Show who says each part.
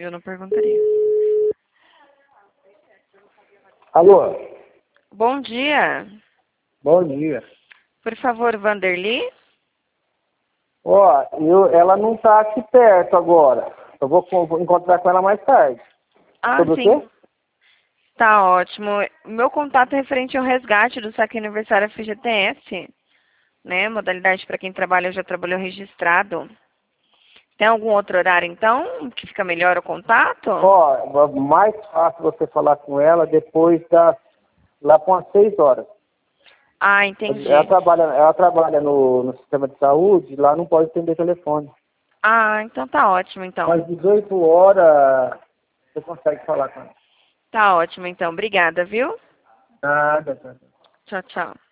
Speaker 1: Eu não perguntaria.
Speaker 2: Alô?
Speaker 1: Bom dia.
Speaker 2: Bom dia.
Speaker 1: Por favor, Vanderly?
Speaker 2: Ó, ela não tá aqui perto agora. Eu vou encontrar com ela mais tarde.
Speaker 1: Ah,
Speaker 2: Sobre o
Speaker 1: sim.
Speaker 2: quê?
Speaker 1: Tá ótimo. Meu contato é referente ao resgate do saque aniversário FGTS, né? Modalidade para quem trabalha ou já trabalhou registrado. Tem algum outro horário, então, que fica melhor o contato?
Speaker 2: Ó, mais fácil você falar com ela depois lá com as 6 horas.
Speaker 1: Ah, entendi.
Speaker 2: Ela trabalha no sistema de saúde, lá não pode atender telefone.
Speaker 1: Ah, então tá ótimo, então.
Speaker 2: Às 18 horas você consegue falar com ela.
Speaker 1: Tá ótimo, então. Obrigada, viu?
Speaker 2: Nada, tá.
Speaker 1: Tchau, tchau.